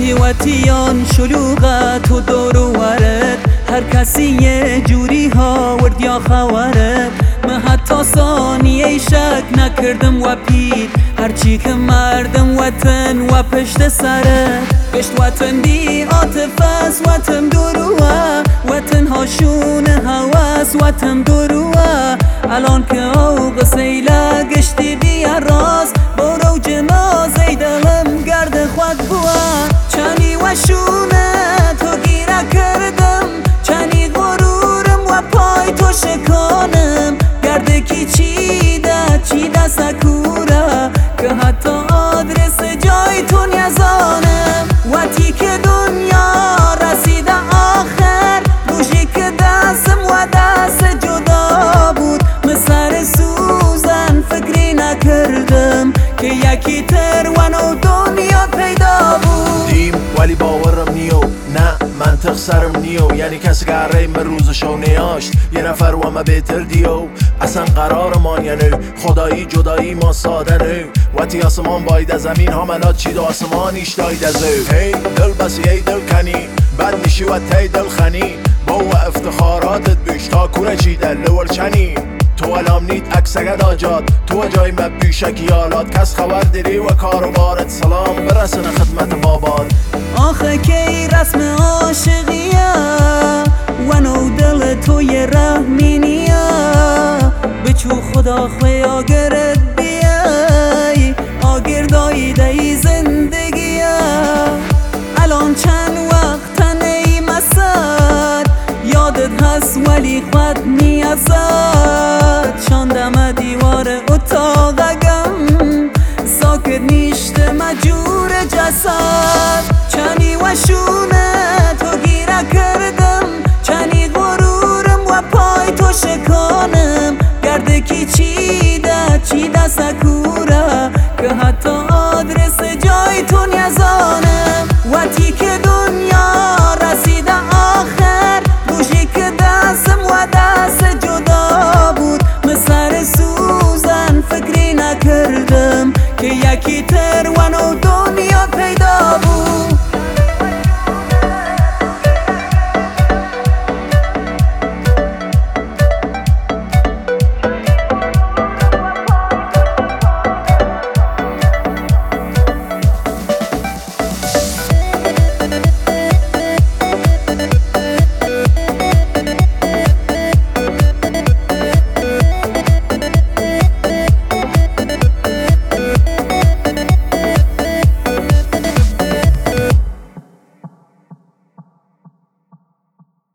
واتیان شلوغت و دور و ورد، هر کسی یه جوری ها ورد یا خوارد. من حتی ثانیه شک نکردم و پید، هرچی که مردم وطن و پشت سرت. گشت وطن دی عاطفه وطن دروه، وطن هاشون هواس وطن دروه. الان که اوق سیله گشتی بیا راست، برو جنازه دلم گرد خود بوه. چنی و شونه تو گیره کردم، چنی غرورم و پای تو شکانم. گرده کی چیده سکوره، که حتی آدرس جای تو نیزانم. وقتی که دنیا رسیده آخر، روشی که دستم و دست جدا بود، من سر سوزن فکری نکردم که یکی تروان و دنیا پیدا بود. دیم ولی باورم نیو، نه منطق سرم نیو. یعنی کسی که هر من روزشو نیاشت، یه نفر و ما بهتر دیو. اصلا قرارمان یعنی خدایی جدایی ما ساده نی. وقتی آسمان باید از زمین حاملات چید و آسمانیش داید از او. هی دل بسی ای دل کنی، بد میشی و تی دل خنی. با و افتخاراتت بیش تا کوره چیده لور چنی. تو علام نید اکسگد آجاد، تو جای مبیشکی آلات. کس خبر داری و کاروبارت سلام برسن خدمت بابات. آخه کی رسم عاشقیه و نو دل توی رحمینیه. بچو خدا خوی آگرت بیای، آگردایی دی زندگیه. الان چند وقت ای مسد، یادت هست ولی خود نیازد. شاندم دیوار اتاقم، ساکت نیشت مجور جسد. چنی و شونه تو گیره کردم، چنی غرورم و پای تو شکانم. گرده کی چیده سکوره، که